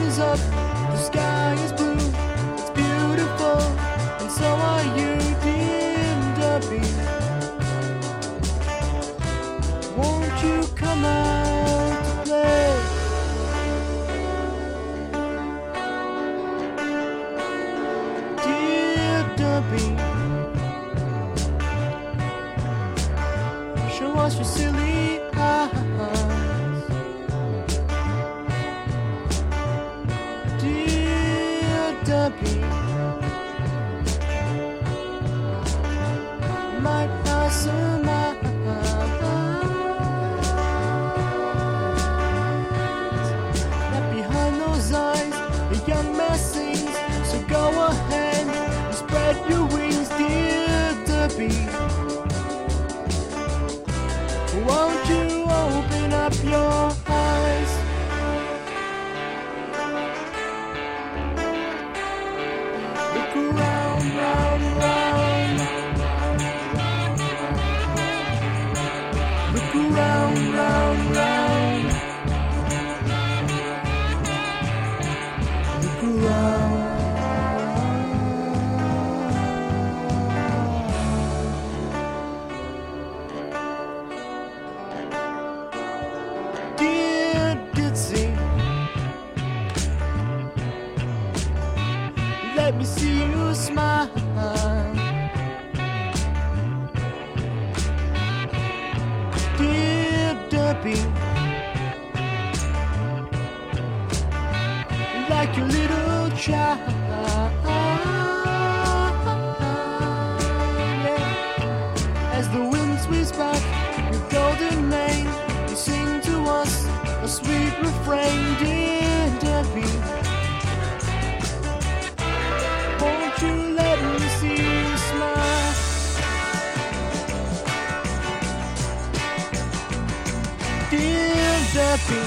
is up, the sky is blue, it's beautiful, and so are you, dear Derby. Won't you come out to play? Dear Derby, show us your silly eyes. Dear Derby, might I surmise that behind those eyes a young man sings? So go ahead and spread your wings, dear Derby. Won't you open up your eyes? Look around, round, round. Look around, round, round. Look around. Dear Ditsy, let me see you smile. Dear Derby, like your little child. Yeah. As the wind sweeps back your golden mane, you sing to us a sweet refrain, dear Derby. Won't you let me see you smile? Dear Derby,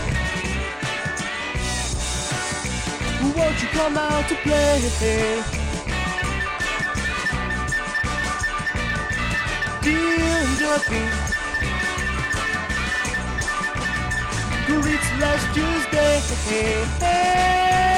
won't you come out to play? Dear Derby, who reached last Tuesday?